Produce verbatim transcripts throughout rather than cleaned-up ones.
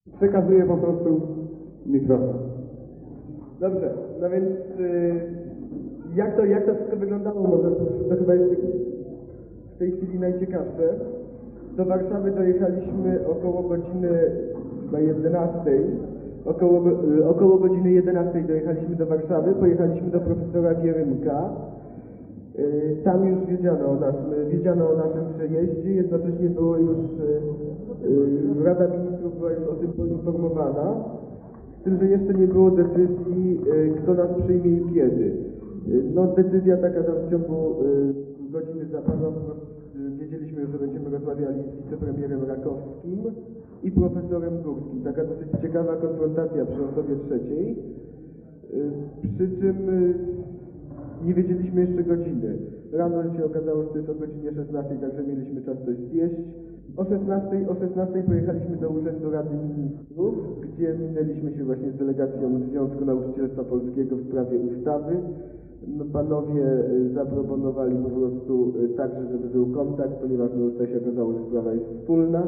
Przekazuję po prostu mikrofon. Dobrze, no więc yy, jak, to, jak to wszystko wyglądało? Może to, to chyba jest w tej chwili najciekawsze. Do Warszawy dojechaliśmy około godziny chyba jedenastej. Około, yy, około godziny jedenastej dojechaliśmy do Warszawy, pojechaliśmy do profesora Gierymka. Yy, tam już wiedziano o naszym, wiedziano o naszym przejeździe, jednocześnie było już, yy, Rada Ministrów była już o tym poinformowana. Z tym, że jeszcze nie było decyzji, kto nas przyjmie i kiedy. No decyzja taka tam w ciągu godziny zapadła, wiedzieliśmy już, że będziemy rozmawiali z wicepremierem Rakowskim i profesorem Górskim. Taka dosyć ciekawa konfrontacja przy osobie trzeciej, przy czym nie wiedzieliśmy jeszcze godziny. Rano się okazało, że to jest o godzinie szesnastej, także mieliśmy czas coś zjeść. O szesnastej, o szesnastej pojechaliśmy do Urzędu Rady Ministrów, gdzie minęliśmy się właśnie z delegacją Związku Nauczycielstwa Polskiego w sprawie ustawy. No, panowie zaproponowali po prostu także, żeby był kontakt, ponieważ no, już tutaj się okazało, że sprawa jest wspólna.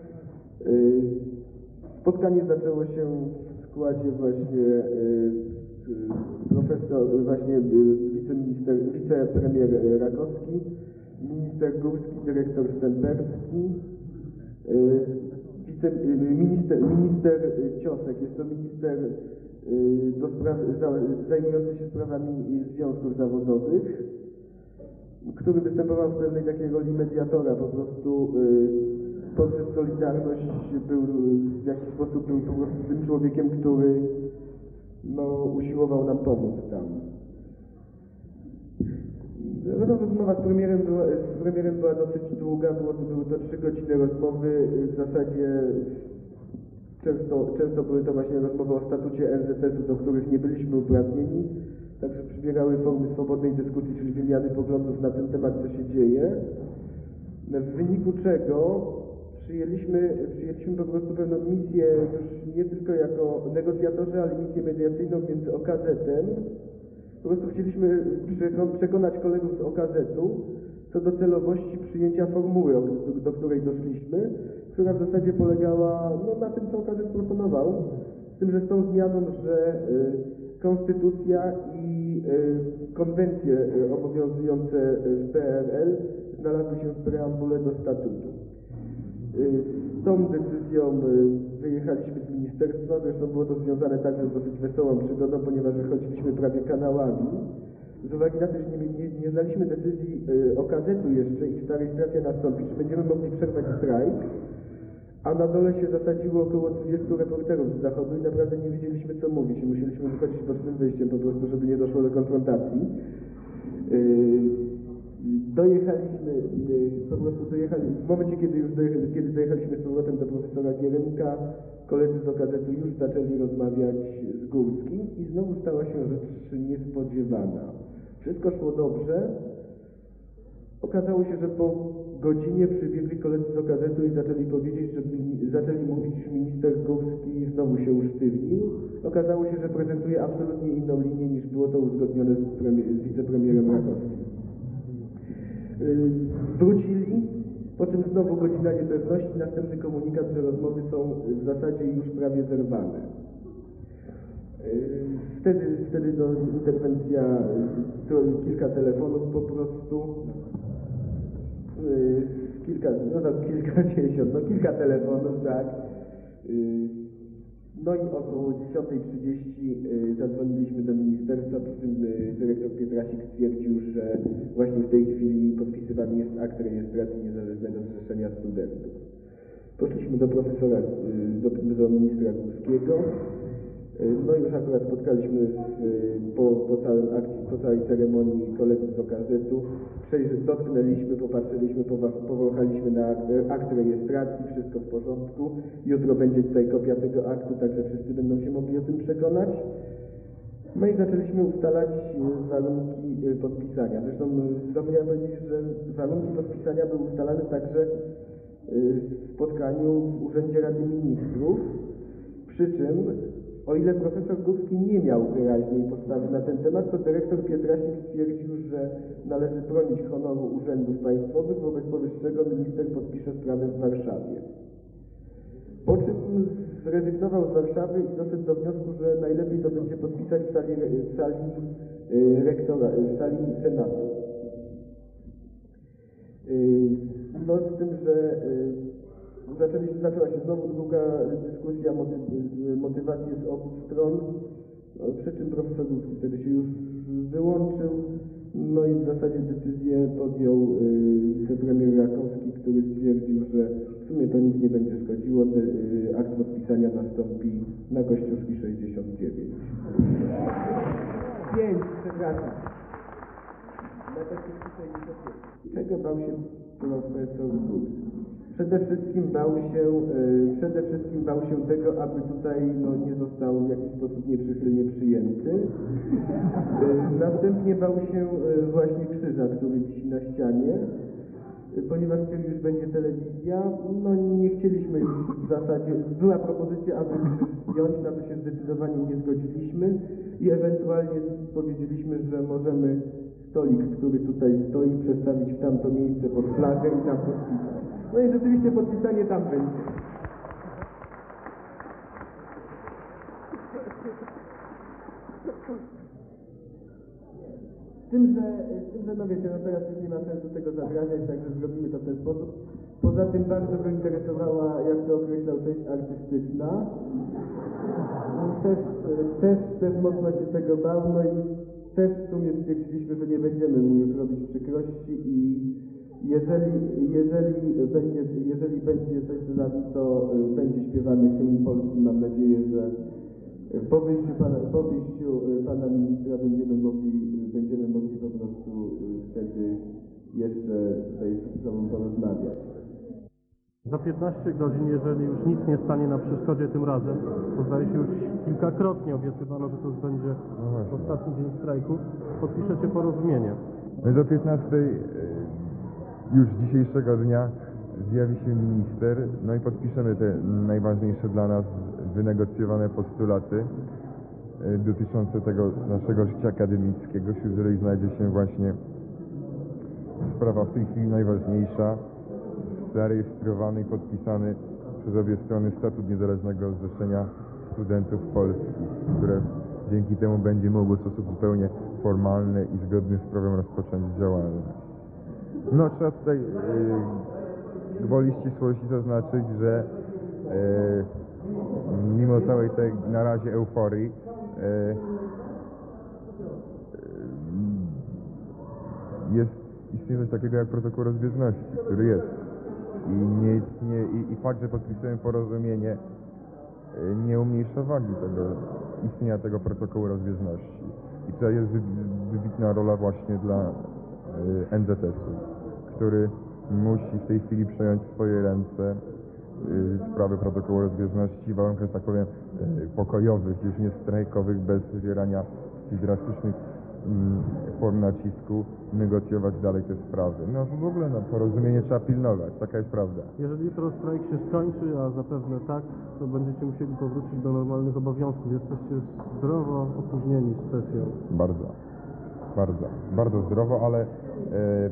Spotkanie zaczęło się w składzie właśnie profesor, właśnie wiceminister, wicepremier Rakowski, minister Górski, dyrektor Stęperski, wice, minister, minister Ciosek, jest to minister do spraw, zajmujący się sprawami związków zawodowych, który występował w pewnej takiej roli mediatora, po prostu poprzez Solidarność był w jakiś sposób był po prostu tym człowiekiem, który no, usiłował nam pomóc tam. No, rozmowa z premierem, była, z premierem była dosyć długa, było, były to trzy godziny rozmowy, w zasadzie często, często były to właśnie rozmowy o statucie N Z S-u, do których nie byliśmy uprawnieni, także przybierały formy swobodnej dyskusji, czyli wymiany poglądów na ten temat, co się dzieje, w wyniku czego przyjęliśmy, przyjęliśmy po prostu pewną misję już nie tylko jako negocjatorzy, ale misję mediacyjną między O K Z-em. Po prostu chcieliśmy przekonać kolegów z O K Z-u co do celowości przyjęcia formuły, do której doszliśmy, która w zasadzie polegała no, na tym, co O K Z proponował, z tym, że z tą zmianą, że y, konstytucja i y, konwencje y, obowiązujące w P R L znalazły się w preambule do statutu. Z tą decyzją wyjechaliśmy z ministerstwa, zresztą było to związane także z dosyć wesołą przygodą, ponieważ wychodziliśmy prawie kanałami. Z uwagi na to, że nie, nie, nie znaliśmy decyzji O K Z-u jeszcze i czy ta rejestracja nastąpi, czy będziemy mogli przerwać strajk, a na dole się zasadziło około dwudziestu reporterów z zachodu i naprawdę nie wiedzieliśmy, co mówić. Musieliśmy wychodzić bocznym wyjściem po prostu, żeby nie doszło do konfrontacji. Dojechaliśmy, po prostu dojechali, w momencie, kiedy już dojechali, kiedy dojechaliśmy z powrotem do profesora Gierymka, koledzy z O K Z-u już zaczęli rozmawiać z Górskim i znowu stała się rzecz niespodziewana. Wszystko szło dobrze. Okazało się, że po godzinie przybiegli koledzy z O K Z-u i zaczęli powiedzieć, że zaczęli mówić, że minister Górski znowu się usztywnił. Okazało się, że prezentuje absolutnie inną linię, niż było to uzgodnione z, premier, z wicepremierem Rakowskim. Wrócili, po czym znowu godzina niepewności, następny komunikat, że rozmowy są w zasadzie już prawie zerwane. Wtedy, wtedy no, interwencja, to kilka telefonów po prostu, kilka, no tam kilkadziesiąt, no kilka telefonów, tak. No i około dziesiątej trzydzieści zadzwoniliśmy do ministerstwa, przy czym dyrektor Pietrasik stwierdził, że właśnie w tej chwili podpisywany jest akt rejestracji Niezależnego Zrzeszenia Studentów. Poszliśmy do profesora, do, do ministra Górskiego, no i już akurat spotkaliśmy w, po, po całym akcji, po całej ceremonii kolegów z O K Z-u, dotknęliśmy, popatrzyliśmy, powąchaliśmy na akt, akt rejestracji, wszystko w porządku. Jutro będzie tutaj kopia tego aktu, także wszyscy będą się mogli o tym przekonać. No i zaczęliśmy ustalać warunki podpisania. Zresztą zapomniałem powiedzieć, że warunki podpisania były ustalane także w spotkaniu w Urzędzie Rady Ministrów, przy czym o ile profesor Górski nie miał wyraźnej postawy na ten temat, to dyrektor Pietrasik stwierdził, że należy bronić honoru urzędów państwowych, wobec powyższego minister podpisze sprawę w Warszawie. Po czym zrezygnował z Warszawy i doszedł do wniosku, że najlepiej to będzie podpisać w sali, w sali y, rektora, w sali Senatu. Y, no z tym, że y, zaczęli, zaczęła się znowu druga dyskusja, moty, motywacje z obu stron, no, przy czym profesor Górski wtedy się już wyłączył, no i w zasadzie decyzję podjął y, wicepremier Rakowski, który stwierdził, że w sumie to nic nie będzie szkodziło, te, y, akt podpisania nastąpi na Kościuszki sześćdziesiąt dziewięć. pięć, przepraszam. Na Kościuszki sześćdziesiąt dziewięć. Czego bał się profesor Górski? Przede wszystkim bał się, y, przede wszystkim bał się tego, aby tutaj no, nie został w jakiś sposób nieprzychylnie przyjęty. Y, następnie bał się y, właśnie krzyża, który wisi na ścianie, y, ponieważ wtedy już będzie telewizja. No nie chcieliśmy już w zasadzie, była propozycja, aby krzyż zdjąć, na to się zdecydowanie nie zgodziliśmy i ewentualnie powiedzieliśmy, że możemy stolik, który tutaj stoi, przestawić w tamto miejsce pod flagę i tam podpisać. No i rzeczywiście podpisanie tam będzie. Z tym, że, z tym, że no wiecie, no teraz już nie ma sensu tego zadrażać, także zrobimy to w ten sposób. Poza tym bardzo go interesowała, jak to określał, część artystyczna. Też, też, też mocno się tego bał, no i też w sumie stwierdziliśmy, że nie będziemy mu już robić przykrości i jeżeli, jeżeli, będzie, jeżeli będzie coś z nami, to będzie śpiewany hymn polski. Mam nadzieję, że po wyjściu pana, po wyjściu pana ministra będziemy mogli, będziemy mogli po prostu wtedy jeszcze tutaj z sobą porozmawiać. Za piętnaście godzin, jeżeli już nic nie stanie na przeszkodzie tym razem, bo zdaje się już kilkakrotnie obiecywano, że to już będzie No ostatni dzień strajku, podpiszecie porozumienie. My do piętnastej już dzisiejszego dnia zjawi się minister, no i podpiszemy te najważniejsze dla nas wynegocjowane postulaty dotyczące tego naszego życia akademickiego, wśród których znajdzie się właśnie sprawa w tej chwili najważniejsza, zarejestrowany i podpisany przez obie strony statut Niezależnego Zrzeszenia Studentów Polskich, które dzięki temu będzie mogło w sposób zupełnie formalny i zgodny z prawem rozpocząć działalność. No trzeba tutaj yy, gwoli ścisłości zaznaczyć, że yy, mimo całej tej na razie euforii yy, yy, jest istnieje coś takiego jak protokół rozbieżności, który jest. I, nie istnieje, i, i fakt, że podpisujemy porozumienie, yy, nie umniejsza wagi tego istnienia tego protokołu rozbieżności. I tutaj jest wybitna rola właśnie dla yy, N Z S u, który musi w tej chwili przejąć w swoje ręce yy, sprawy protokołu rozbieżności w warunkach, że tak powiem, yy, pokojowych, już nie strajkowych, bez wywierania tych drastycznych yy, form nacisku, negocjować dalej te sprawy. No w ogóle no, porozumienie trzeba pilnować, taka jest prawda. Jeżeli jutro strajk się skończy, a zapewne tak, to będziecie musieli powrócić do normalnych obowiązków. Jesteście zdrowo opóźnieni z sesją. Bardzo, bardzo, bardzo zdrowo, ale e, e,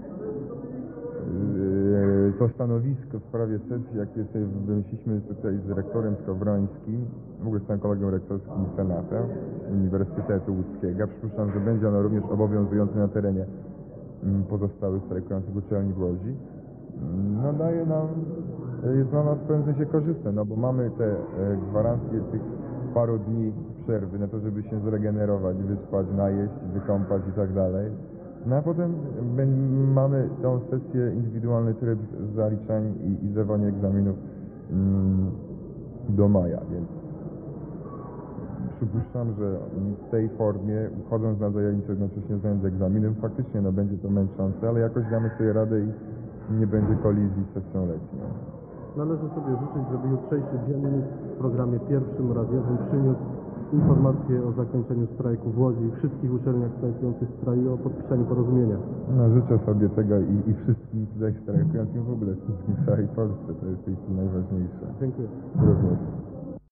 to stanowisko w sprawie sesji, jakie sobie wymyśliliśmy tutaj z rektorem Skowrońskim, w ogóle z całym kolegą rektorskim i senatem Uniwersytetu Łódzkiego, przypuszczam, że będzie ono również obowiązujące na terenie m, pozostałych strajkujących uczelni w Łodzi. No daje nam, jest dla nas w pewnym sensie korzystne, no bo mamy te e, gwarancje tych paru dni przerwy na to, żeby się zregenerować, wyspać, najeść, wykąpać i tak dalej. No a potem mamy tą sesję, indywidualny tryb zaliczań i, i zdawania egzaminów mm, do maja, więc przypuszczam, że w tej formie, chodząc na zajęcia, jednocześnie zdając egzaminem, faktycznie no, będzie to męczące, ale jakoś damy sobie radę i nie będzie kolizji z sesją letnią. Należy sobie życzyć, żeby jutrzejszy dziennik w programie pierwszym radiowym przyniósł informacje o zakończeniu strajku w Łodzi i wszystkich uczelniach strajkujących w kraju o podpisaniu porozumienia. No, życzę sobie tego i, i wszystkim tutaj strajkującym w ogóle, wszystkim w całej Polsce, to jest w tej chwili najważniejsze. Dziękuję. Również.